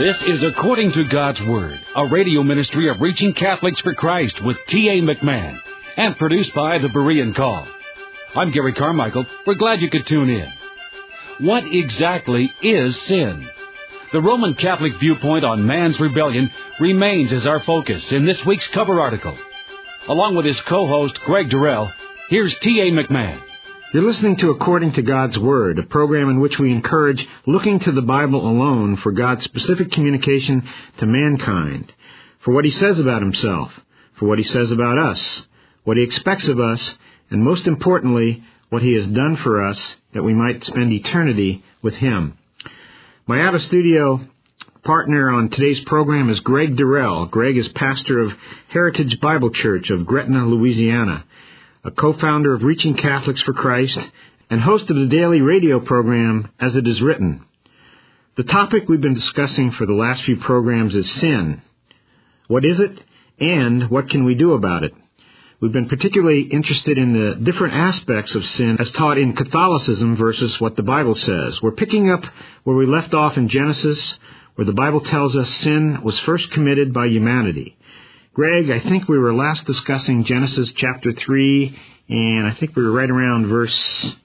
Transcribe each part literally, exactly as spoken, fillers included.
This is According to God's Word, a radio ministry of Reaching Catholics for Christ with T A McMahon, and produced by the Berean Call. I'm Gary Carmichael. We're glad you could tune in. What exactly is sin? The Roman Catholic viewpoint on man's rebellion remains as our focus in this week's cover article. Along with his co-host, Greg Durrell, here's T A McMahon. You're listening to According to God's Word, a program in which we encourage looking to the Bible alone for God's specific communication to mankind, for what He says about Himself, for what He says about us, what He expects of us, and most importantly, what He has done for us that we might spend eternity with Him. My out-of-studio partner on today's program is Greg Durrell. Greg is pastor of Heritage Bible Church of Gretna, Louisiana, a co-founder of Reaching Catholics for Christ, and host of the daily radio program As It Is Written. The topic we've been discussing for the last few programs is sin. What is it, and what can we do about it? We've been particularly interested in the different aspects of sin as taught in Catholicism versus what the Bible says. We're picking up where we left off in Genesis, where the Bible tells us sin was first committed by humanity. Greg, I think we were last discussing Genesis chapter three, and I think we were right around verse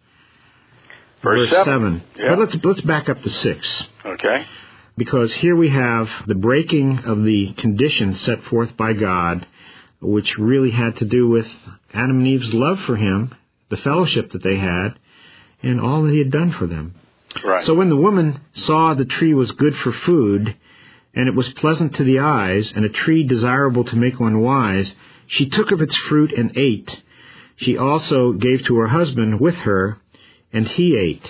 verse, verse seven. seven. Yep. But let's let's back up to six. Okay. Because here we have the breaking of the conditions set forth by God, which really had to do with Adam and Eve's love for Him, the fellowship that they had, and all that He had done for them. Right. So when the woman saw the tree was good for food, and it was pleasant to the eyes, and a tree desirable to make one wise, she took of its fruit and ate. She also gave to her husband with her, and he ate.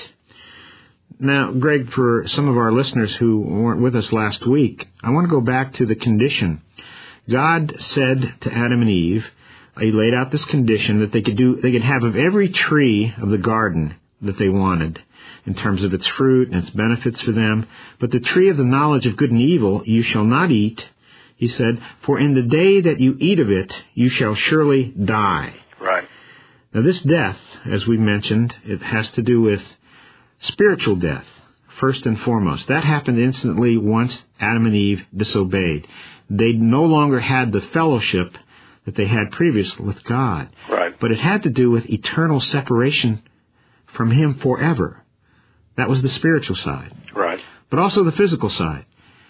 Now, Greg, for some of our listeners who weren't with us last week, I want to go back to the condition. God said to Adam and Eve, He laid out this condition that they could do, they could have of every tree of the garden that they wanted, in terms of its fruit and its benefits for them. But the tree of the knowledge of good and evil you shall not eat, He said, for in the day that you eat of it, you shall surely die. Right. Now this death, as we mentioned, it has to do with spiritual death, first and foremost. That happened instantly once Adam and Eve disobeyed. They no longer had the fellowship that they had previously with God. Right. But it had to do with eternal separation from Him forever. That was the spiritual side. Right. But also the physical side.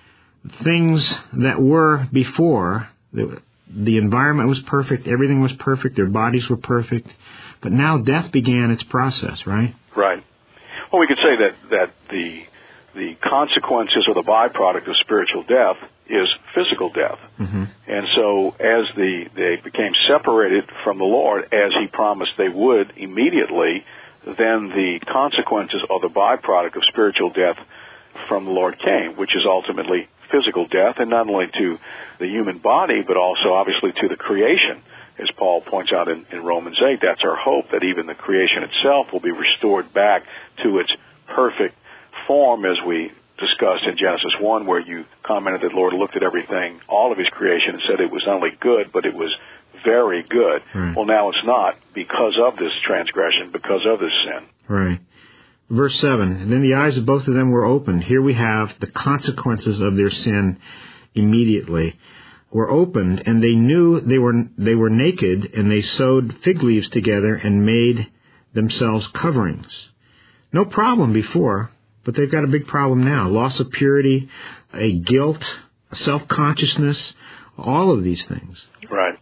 Things that were before, the, the environment was perfect, everything was perfect, their bodies were perfect. But now death began its process, right? Right. Well, we could say that, that the the consequences or the byproduct of spiritual death is physical death. Mm-hmm. And so as the they became separated from the Lord, as He promised they would immediately, then the consequences or the byproduct of spiritual death from the Lord came, which is ultimately physical death, and not only to the human body, but also obviously to the creation. As Paul points out in, in Romans eight, that's our hope, that even the creation itself will be restored back to its perfect form, as we discussed in Genesis one, where you commented that the Lord looked at everything, all of His creation, and said it was not only good, but it was very good. Right. Well, now it's not, because of this transgression, because of this sin. Right. Verse seven, and then the eyes of both of them were opened. Here we have the consequences of their sin immediately. Were opened, and they knew they were they were naked, and they sewed fig leaves together and made themselves coverings. No problem before, but they've got a big problem now. Loss of purity, a guilt, a self-consciousness, all of these things. Right.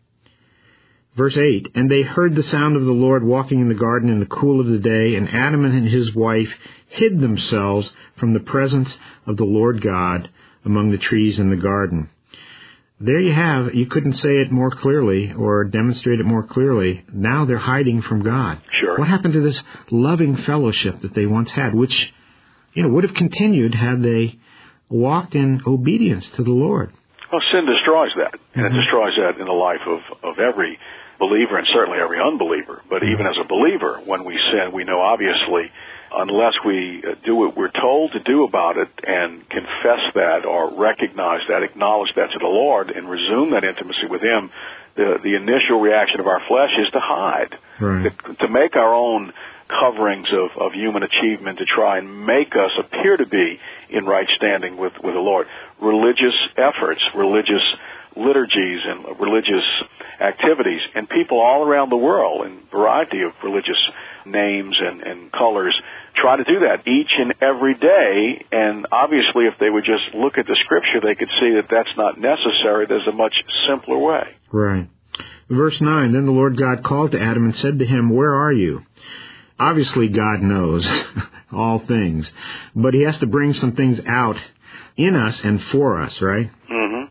Verse eight, and they heard the sound of the Lord walking in the garden in the cool of the day, and Adam and his wife hid themselves from the presence of the Lord God among the trees in the garden. There you have, you couldn't say it more clearly or demonstrate it more clearly. Now they're hiding from God. Sure. What happened to this loving fellowship that they once had, which, you know, would have continued had they walked in obedience to the Lord? Well, sin destroys that, and Mm-hmm. it destroys that in the life of, of every believer and certainly every unbeliever. But Mm-hmm. even as a believer, when we sin, we know obviously unless we do what we're told to do about it and confess that or recognize that, acknowledge that to the Lord and resume that intimacy with Him, the, the initial reaction of our flesh is to hide, right. to, to make our own coverings of, of human achievement to try and make us appear to be in right standing with, with the Lord. Religious efforts, religious liturgies and religious activities, and people all around the world in a variety of religious names and, and colors try to do that each and every day, and obviously if they would just look at the Scripture, they could see that that's not necessary. There's a much simpler way. Right. Verse nine, then the Lord God called to Adam and said to him, where are you? Obviously God knows all things, but he has to bring some things out in us and for us, right? Mm-hmm.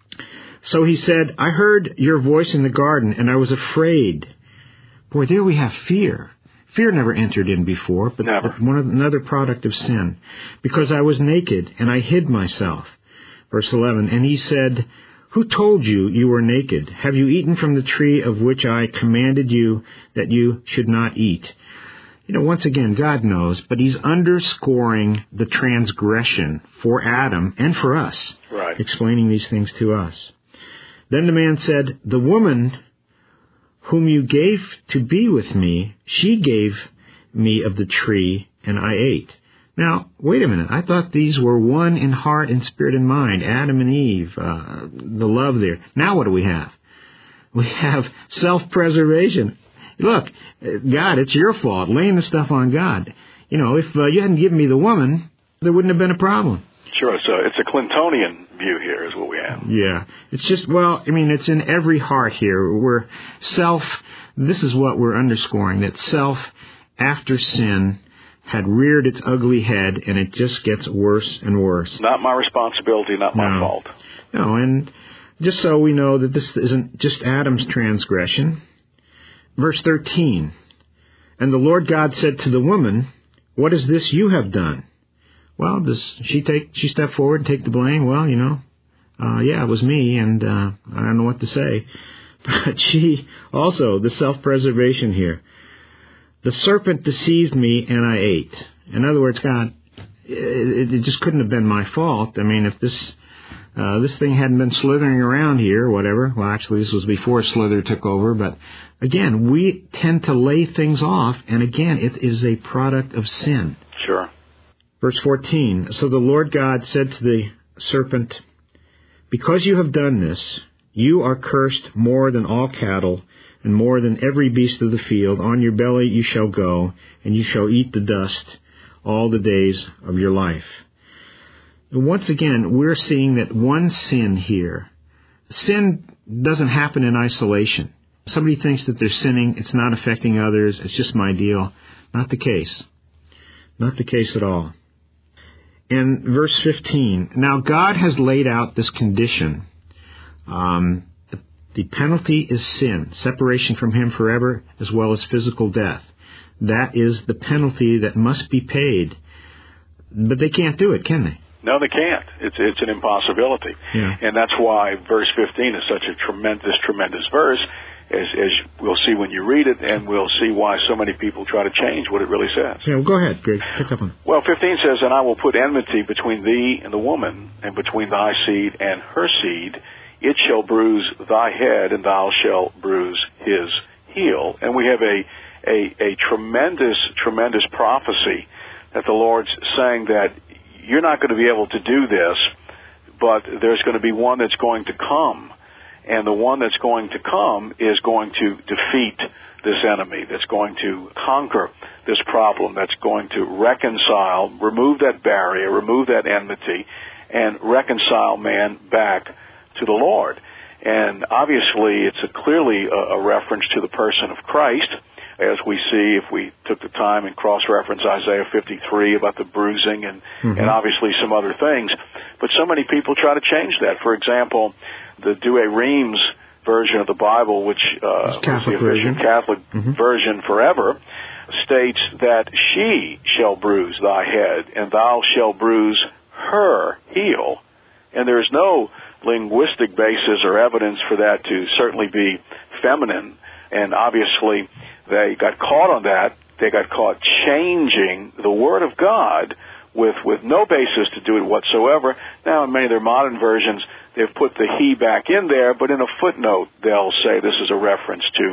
So he said, I heard your voice in the garden, and I was afraid. Boy, there we have fear. Fear never entered in before, but never. one of, another product of sin. Because I was naked, and I hid myself. Verse eleven, and he said, who told you you were naked? Have you eaten from the tree of which I commanded you that you should not eat? You know, once again, God knows, but he's underscoring the transgression for Adam and for us, right, explaining these things to us. Then the man said, the woman whom you gave to be with me, she gave me of the tree, and I ate. Now, wait a minute. I thought these were one in heart and spirit and mind, Adam and Eve, uh, the love there. Now what do we have? We have self-preservation. Look, God, it's your fault, laying the stuff on God. You know, if uh, you hadn't given me the woman, there wouldn't have been a problem. Sure, so it's a Clintonian view here is what we have. Yeah, it's just, well, I mean, it's in every heart here. We're self, this is what we're underscoring, that self, after sin, had reared its ugly head, and it just gets worse and worse. Not my responsibility, not my no. fault. No, and just so we know that this isn't just Adam's transgression. Verse thirteen, and the Lord God said to the woman, what is this you have done? Well, does she take, she step forward and take the blame? Well, you know, uh, yeah, it was me, and uh, I don't know what to say. But she also, the self-preservation here. The serpent deceived me, and I ate. In other words, God, it, it just couldn't have been my fault. I mean, if this uh, this thing hadn't been slithering around here or whatever, well, actually, this was before Slither took over, but again, we tend to lay things off, and again, it is a product of sin. Sure. Verse fourteen, so the Lord God said to the serpent, because you have done this, you are cursed more than all cattle, and more than every beast of the field. On your belly you shall go, and you shall eat the dust all the days of your life. And once again, we're seeing that one sin here. Sin doesn't happen in isolation. Somebody thinks that they're sinning, it's not affecting others, it's just my deal. Not the case. Not the case at all. In verse fifteen, now God has laid out this condition. Um, the, the penalty is sin, separation from Him forever, as well as physical death. That is the penalty that must be paid. But they can't do it, can they? No, they can't. It's it's an impossibility. Yeah. And that's why verse fifteen is such a tremendous, tremendous verse, as, as we'll see when you read it, and we'll see why so many people try to change what it really says. Yeah, well, go ahead, Greg. Pick up on it. Well, fifteen says, and I will put enmity between thee and the woman, and between thy seed and her seed. It shall bruise thy head, and thou shalt bruise his heel. And we have a, a, a tremendous, tremendous prophecy that the Lord's saying that you're not going to be able to do this, but there's going to be one that's going to come. And the one that's going to come is going to defeat this enemy, that's going to conquer this problem, that's going to reconcile, remove that barrier, remove that enmity, and reconcile man back to the Lord. And obviously it's a clearly a, a reference to the person of Christ, as we see if we took the time and cross-reference Isaiah fifty-three about the bruising and, mm-hmm. and obviously some other things. But so many people try to change that. For example, the Douay Rheims version of the Bible, which uh, was the official version. Catholic mm-hmm. version forever, states that she shall bruise thy head, and thou shalt bruise her heel. And there is no linguistic basis or evidence for that to certainly be feminine. And obviously, they got caught on that. They got caught changing the Word of God with, with no basis to do it whatsoever. Now, in many of their modern versions, they've put the he back in there, but in a footnote, they'll say this is a reference to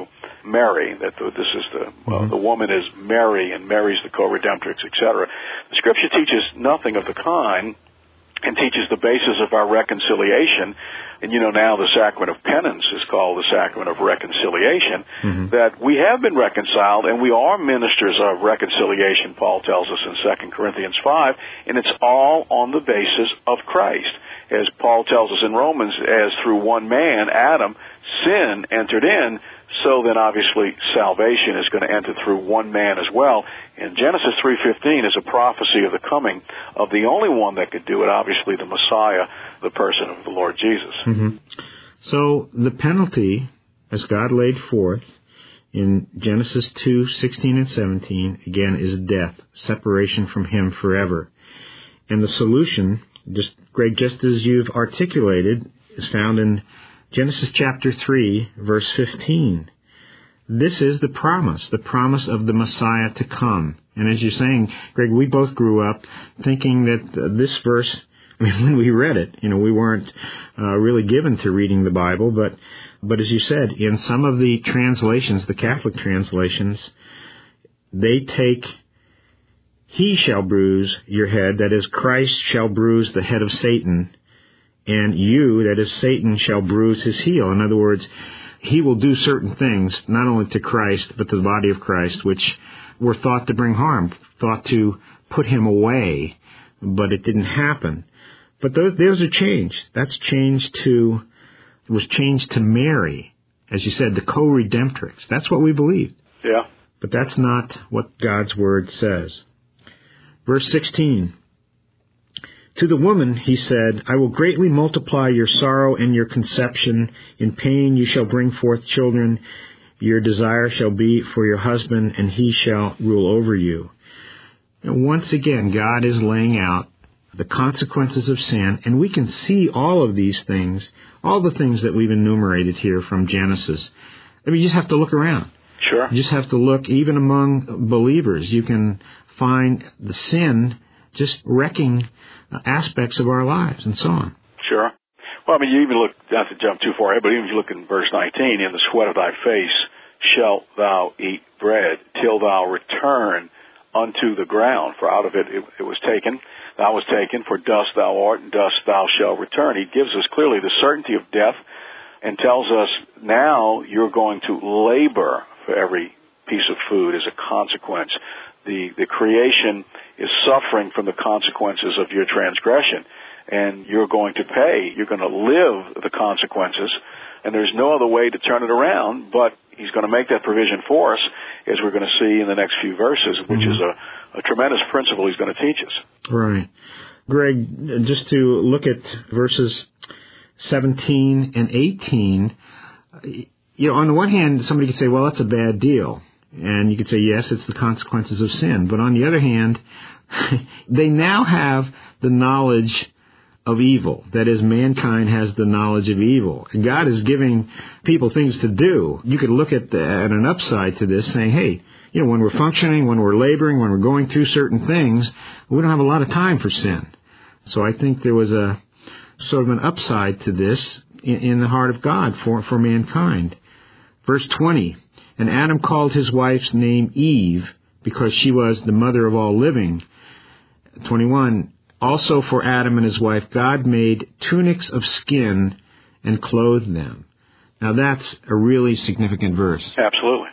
Mary, that the, this is the, well, mm-hmm. the woman is Mary, and Mary's the co-redemptrix, et cetera. The Scripture teaches nothing of the kind, and teaches the basis of our reconciliation. And you know, now the sacrament of penance is called the sacrament of reconciliation, mm-hmm. that we have been reconciled, and we are ministers of reconciliation, Paul tells us in Second Corinthians five, and it's all on the basis of Christ. As Paul tells us in Romans, as through one man, Adam, sin entered in, so then obviously salvation is going to enter through one man as well. And Genesis three fifteen is a prophecy of the coming of the only one that could do it, obviously the Messiah, the person of the Lord Jesus. Mm-hmm. So the penalty, as God laid forth in Genesis two sixteen and seventeen, again, is death, separation from Him forever. And the solution, just Greg, just as you've articulated, is found in Genesis chapter three, verse fifteen. This is the promise, the promise of the Messiah to come. And as you're saying, Greg, we both grew up thinking that uh, this verse, I mean, when we read it, you know, we weren't uh, really given to reading the Bible, but but as you said, in some of the translations, the Catholic translations, they take, He shall bruise your head, that is, Christ shall bruise the head of Satan, and you, that is Satan, shall bruise his heel. In other words, he will do certain things, not only to Christ, but to the body of Christ, which were thought to bring harm, thought to put him away, but it didn't happen. But those, those are changed. That's changed to, was changed to Mary, as you said, the co-redemptrix. That's what we believe. Yeah. But that's not what God's Word says. Verse sixteen. To the woman, he said, I will greatly multiply your sorrow and your conception. In pain you shall bring forth children. Your desire shall be for your husband, and he shall rule over you. And once again, God is laying out the consequences of sin, and we can see all of these things, all the things that we've enumerated here from Genesis. I mean, you just have to look around. Sure. You just have to look, even among believers, you can find the sin just wrecking aspects of our lives and so on. Sure. Well, I mean, you even look, not to jump too far ahead, but even if you look in verse nineteen, in the sweat of thy face shalt thou eat bread till thou return unto the ground, for out of it it, it was taken, thou was taken, for dust thou art, and dust thou shalt return. He gives us clearly the certainty of death and tells us now you're going to labor for every piece of food as a consequence. The, the creation is suffering from the consequences of your transgression, and you're going to pay. You're going to live the consequences, and there's no other way to turn it around, but He's going to make that provision for us, as we're going to see in the next few verses, which mm-hmm. is a, a tremendous principle He's going to teach us. Right. Greg, just to look at verses seventeen and eighteen, you know, on the one hand, somebody could say, well, that's a bad deal. And you could say, yes, it's the consequences of sin. But on the other hand, they now have the knowledge of evil. That is, mankind has the knowledge of evil. And God is giving people things to do. You could look at, the, at an upside to this, saying, hey, you know, when we're functioning, when we're laboring, when we're going through certain things, we don't have a lot of time for sin. So I think there was a sort of an upside to this in, in the heart of God for, for mankind. Verse twenty. And Adam called his wife's name Eve, because she was the mother of all living. twenty-one. Also for Adam and his wife, God made tunics of skin and clothed them. Now that's a really significant verse. Absolutely.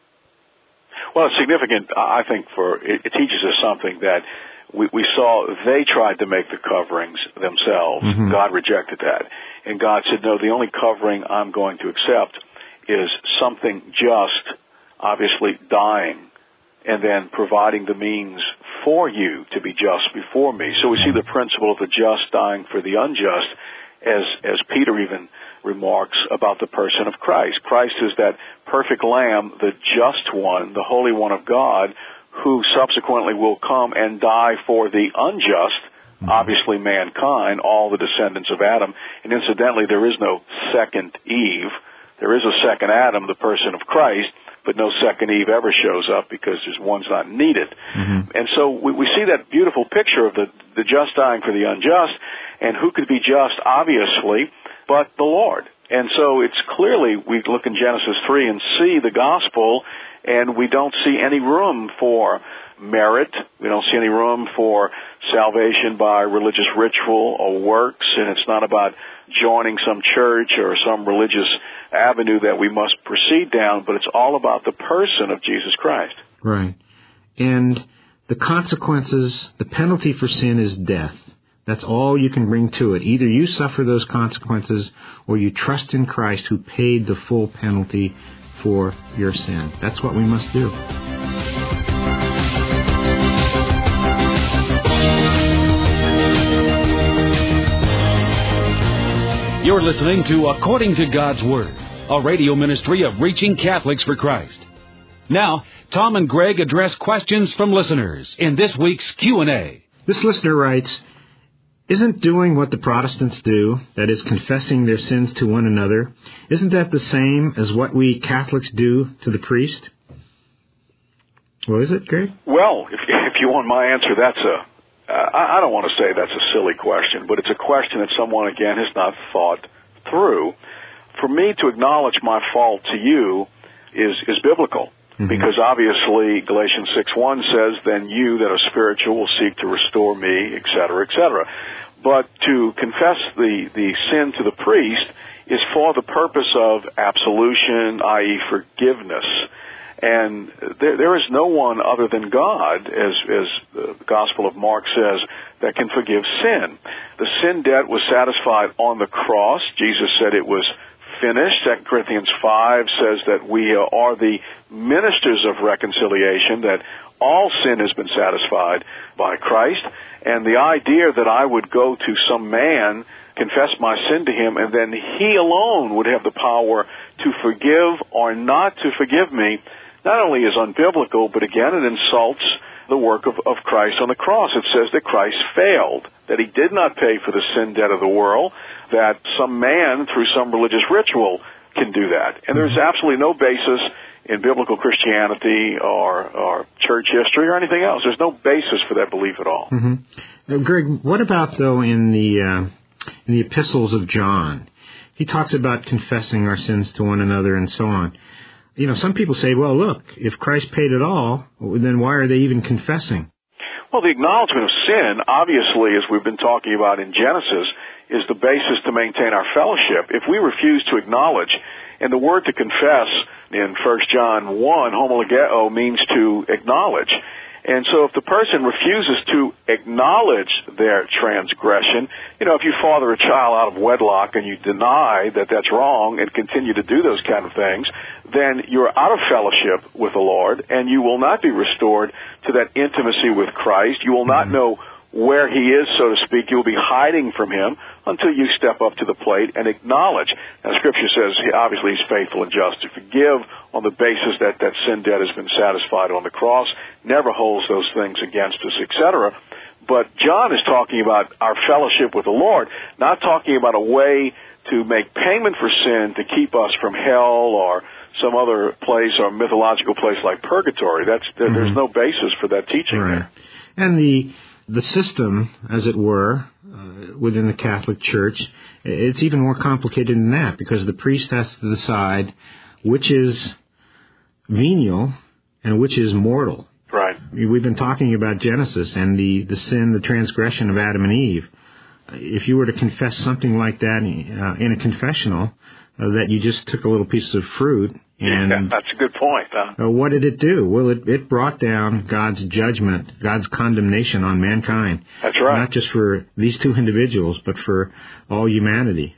Well, it's significant, I think, for it, it teaches us something that we, we saw they tried to make the coverings themselves. Mm-hmm. God rejected that. And God said, no, the only covering I'm going to accept is something just, obviously dying, and then providing the means for you to be just before me. So we see the principle of the just dying for the unjust, as as Peter even remarks about the person of Christ. Christ is that perfect Lamb, the just one, the Holy One of God, who subsequently will come and die for the unjust, mm-hmm. obviously mankind, all the descendants of Adam. And incidentally, there is no second Eve. There is a second Adam, the person of Christ, but no second Eve ever shows up because there's one's not needed. Mm-hmm. And so we, we see that beautiful picture of the, the just dying for the unjust, and who could be just, obviously, but the Lord. And so it's clearly, we look in Genesis three and see the gospel, and we don't see any room for merit. We don't see any room for salvation by religious ritual or works, and it's not about joining some church or some religious avenue that we must proceed down, but it's all about the person of Jesus Christ. Right. And the consequences, the penalty for sin is death. That's all you can bring to it. Either you suffer those consequences or you trust in Christ who paid the full penalty for your sin. That's what we must do. You're listening to According to God's Word, a radio ministry of Reaching Catholics for Christ. Now, Tom and Greg address questions from listeners in this week's Q and A. This listener writes, isn't doing what the Protestants do, that is confessing their sins to one another, isn't that the same as what we Catholics do to the priest? Well, is it, Greg? Well, if, if you want my answer, that's a, uh, I don't want to say that's a silly question, but it's a question that someone, again, has not thought through. For me to acknowledge my fault to you is, is biblical. Mm-hmm. Because obviously Galatians six one says, then you that are spiritual will seek to restore me, et cetera, et cetera. But to confess the, the sin to the priest is for the purpose of absolution, that is forgiveness. And there, there is no one other than God, as, as the Gospel of Mark says, that can forgive sin. The sin debt was satisfied on the cross. Jesus said it was finished. Second Corinthians five says that we are the ministers of reconciliation, that all sin has been satisfied by Christ. And the idea that I would go to some man, confess my sin to him, and then he alone would have the power to forgive or not to forgive me, not only is unbiblical, but again it insults the work of, of Christ on the cross. It says that Christ failed, that he did not pay for the sin debt of the world, that some man through some religious ritual can do that. And there's absolutely no basis in biblical Christianity or, or church history or anything else. There's no basis for that belief at all. Mm-hmm. Now, Greg, what about, though, in the, uh, in the epistles of John? He talks about confessing our sins to one another and so on. You know, some people say, well, look, if Christ paid it all, then why are they even confessing? Well, the acknowledgement of sin, obviously, as we've been talking about in Genesis, is the basis to maintain our fellowship. If we refuse to acknowledge, and the word to confess in First John one, homologeo, means to acknowledge. And so if the person refuses to acknowledge their transgression, you know, if you father a child out of wedlock and you deny that that's wrong and continue to do those kind of things, then you're out of fellowship with the Lord, and you will not be restored to that intimacy with Christ. You will not know where he is, so to speak. You'll be hiding from him until you step up to the plate and acknowledge. Now, Scripture says, obviously, he's faithful and just to forgive on the basis that that sin debt has been satisfied on the cross, never holds those things against us, et cetera. But John is talking about our fellowship with the Lord, not talking about a way to make payment for sin to keep us from hell or some other place or mythological place like purgatory. That's there, mm-hmm. There's no basis for that teaching right. there. And the the system, as it were, uh, within the Catholic Church, it's even more complicated than that, because the priest has to decide which is venial and which is mortal. Right. We've been talking about Genesis and the, the sin, the transgression of Adam and Eve. If you were to confess something like that uh, in a confessional, uh, that you just took a little piece of fruit, and yeah, that's a good point. Huh? Uh, what did it do? Well, it, it brought down God's judgment, God's condemnation on mankind. That's right. Not just for these two individuals, but for all humanity.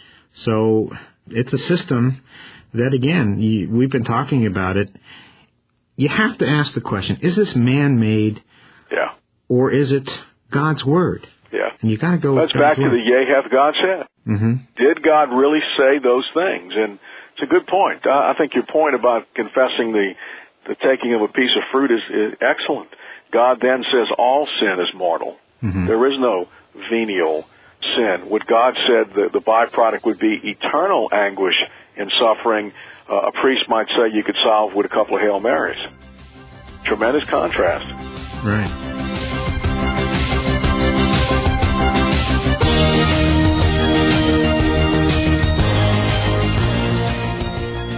So it's a system that, again, you, we've been talking about it. You have to ask the question, is this man-made? Yeah. Or is it God's Word? Yeah. And you got to go That's with back God's to word. the yea hath God said. Mm-hmm. Did God really say those things? And it's a good point. I think your point about confessing the, the taking of a piece of fruit is, is excellent. God then says all sin is mortal. Mm-hmm. There is no venial sin. What God said, the, the byproduct would be eternal anguish and suffering. Uh, a priest might say you could solve with a couple of Hail Marys. Tremendous contrast. Right.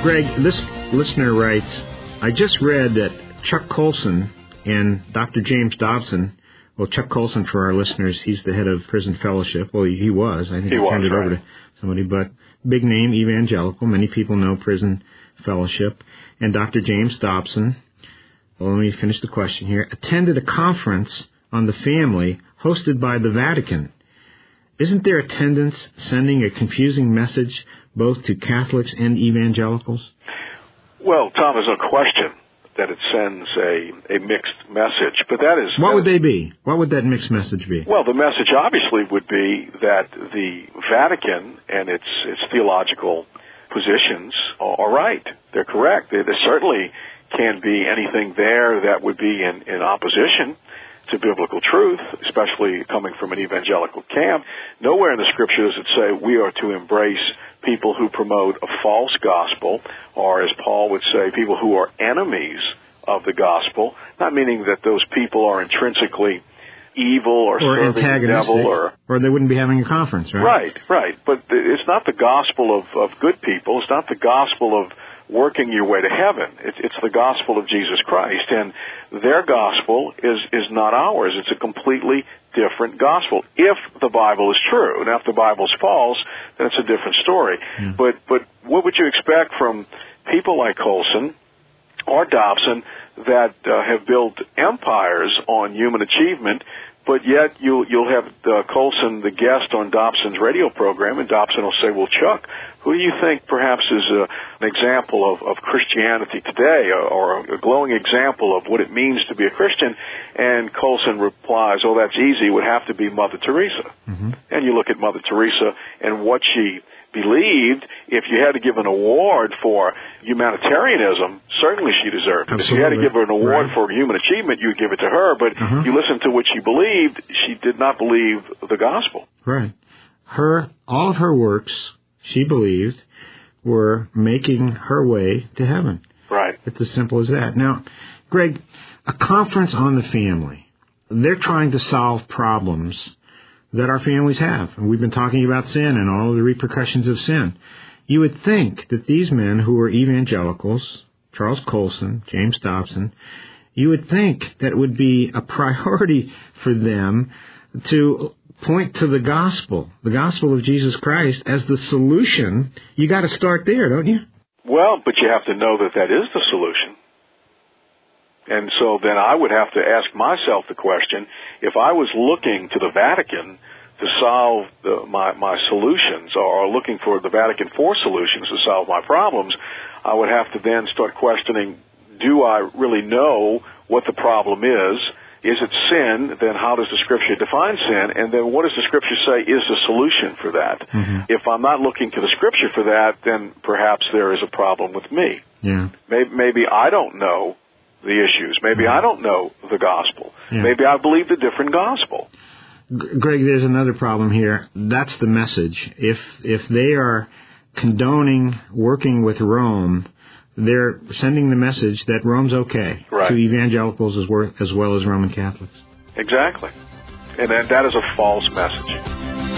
Greg, this listener writes, I just read that Chuck Colson and Doctor James Dobson, well, Chuck Colson, for our listeners, he's the head of Prison Fellowship. Well, he was. I think he, he turned it right. over to somebody, but big name, evangelical. Many people know Prison Fellowship. And Doctor James Dobson, well, let me finish the question here, attended a conference on the family hosted by the Vatican. Isn't their attendance sending a confusing message both to Catholics and evangelicals? Well, Tom, there's no question that it sends a, a mixed message, but that is... What that would is, they be? What would that mixed message be? Well, the message obviously would be that the Vatican and its its theological positions are right. They're correct. There, there certainly can't be anything there that would be in, in opposition to biblical truth, especially coming from an evangelical camp. Nowhere in the Scripture does it say we are to embrace people who promote a false gospel, or as Paul would say, people who are enemies of the gospel, not meaning that those people are intrinsically evil or, or serving the devil. Or, or they wouldn't be having a conference, right? Right, right. But it's not the gospel of, of good people. It's not the gospel of working your way to heaven. It's, it's the gospel of Jesus Christ, and their gospel is, is not ours. It's a completely different gospel, if the Bible is true. Now, if the Bible's false, then it's a different story. Mm. But, but what would you expect from people like Colson or Dobson that uh, have built empires on human achievement, but yet you'll, you'll have uh, Colson, the guest on Dobson's radio program, and Dobson will say, well, Chuck, who do you think perhaps is a, an example of, of Christianity today, or, or a glowing example of what it means to be a Christian? And Colson replies, oh, that's easy. It would have to be Mother Teresa. Mm-hmm. And you look at Mother Teresa and what she believed. If you had to give an award for humanitarianism, certainly she deserved it. Absolutely. If you had to give her an award right. for human achievement, you would give it to her. But uh-huh. you listen to what she believed, she did not believe the gospel. Right. Her, all of her works, she believed, were making her way to heaven. Right. It's as simple as that. Now, Greg, a conference on the family, they're trying to solve problems that our families have. And we've been talking about sin and all of the repercussions of sin. You would think that these men who were evangelicals, Charles Colson, James Dobson, you would think that it would be a priority for them to point to the gospel, the gospel of Jesus Christ, as the solution. You got to start there, don't you? Well, but you have to know that that is the solution. And so then I would have to ask myself the question, if I was looking to the Vatican to solve the, my, my solutions, or looking for the Vatican for solutions to solve my problems, I would have to then start questioning, do I really know what the problem is? Is it sin? Then how does the Scripture define sin? And then what does the Scripture say is the solution for that? Mm-hmm. If I'm not looking to the Scripture for that, then perhaps there is a problem with me. Yeah. Maybe, maybe I don't know the issues. Maybe I don't know the gospel. Yeah. Maybe I believe the different gospel. Greg, there's another problem here. That's the message. If if they are condoning working with Rome, they're sending the message that Rome's okay right. to evangelicals as well, as well as Roman Catholics. Exactly. And that, that is a false message.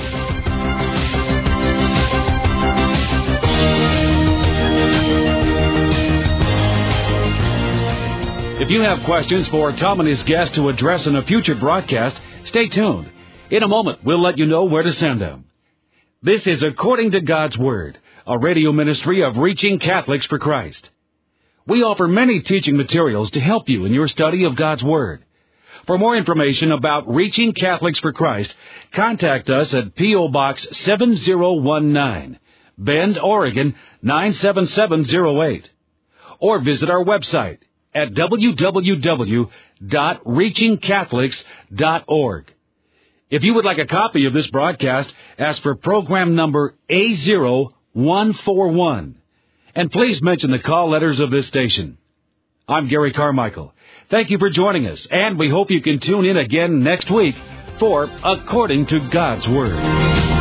If you have questions for Tom and his guest to address in a future broadcast, stay tuned. In a moment, we'll let you know where to send them. This is According to God's Word, a radio ministry of Reaching Catholics for Christ. We offer many teaching materials to help you in your study of God's Word. For more information about Reaching Catholics for Christ, contact us at P O. Box seven zero one nine, Bend, Oregon nine seven seven zero eight. Or visit our website at w w w dot reaching catholics dot org. If you would like a copy of this broadcast, ask for program number A zero one four one. And please mention the call letters of this station. I'm Gary Carmichael. Thank you for joining us, and we hope you can tune in again next week for According to God's Word.